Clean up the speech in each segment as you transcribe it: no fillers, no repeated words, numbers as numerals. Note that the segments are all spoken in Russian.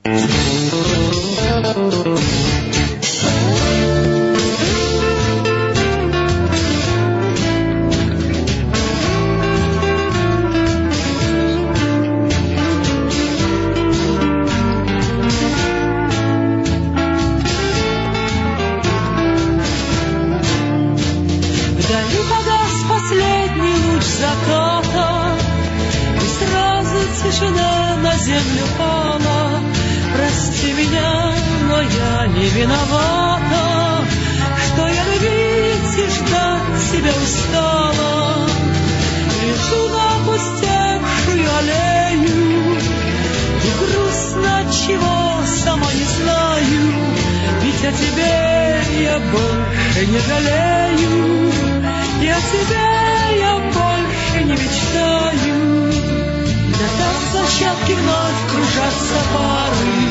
Вдали погас последний луч заката, и сразу тишина на землю пала. Прости меня, но я не виновата, что я любить и ждать тебя устала. Лежу на опустевшую аллею, и грустно чего, сама не знаю, ведь о тебе я больше не жалею, и о тебе я больше не мечтаю. На танцплощадке вновь кружатся пары,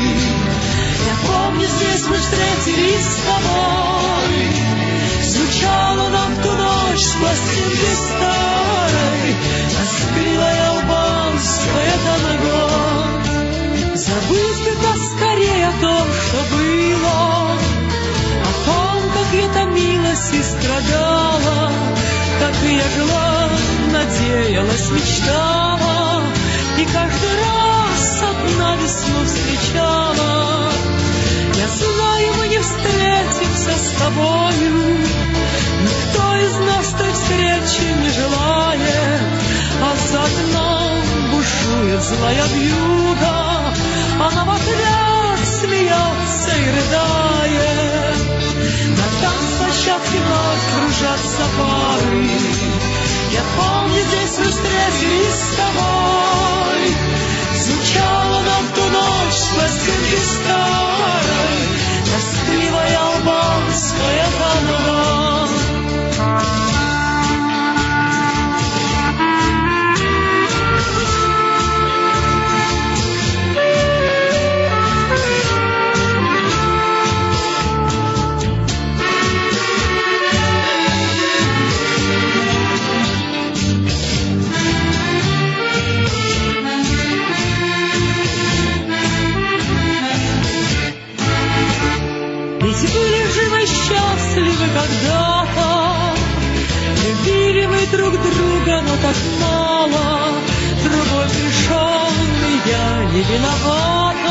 я помню, здесь мы встретились с тобой. Звучала нам в ту ночь с пластинки старой тоскливая албанская танго. Забыть бы поскорее о том, что было, о том, как я томилась и страдала, как я жила, надеялась, мечтала, и каждый раз одна весну встречала. Я знаю, мы не встретимся с тобою, никто из нас той встречи не желает, а за окном бушует злая вьюга, она в ответ смеется и рыдает. На танцплощадке вновь кружатся пары, я помню, здесь мы встретились с тобой. Звучала нам в ту ночь с пластинки старой тоскливая албанская танго. Ведь были же мы счастливы когда-то, любили мы друг друга, но так мало. Другой пришел, и я не виновата.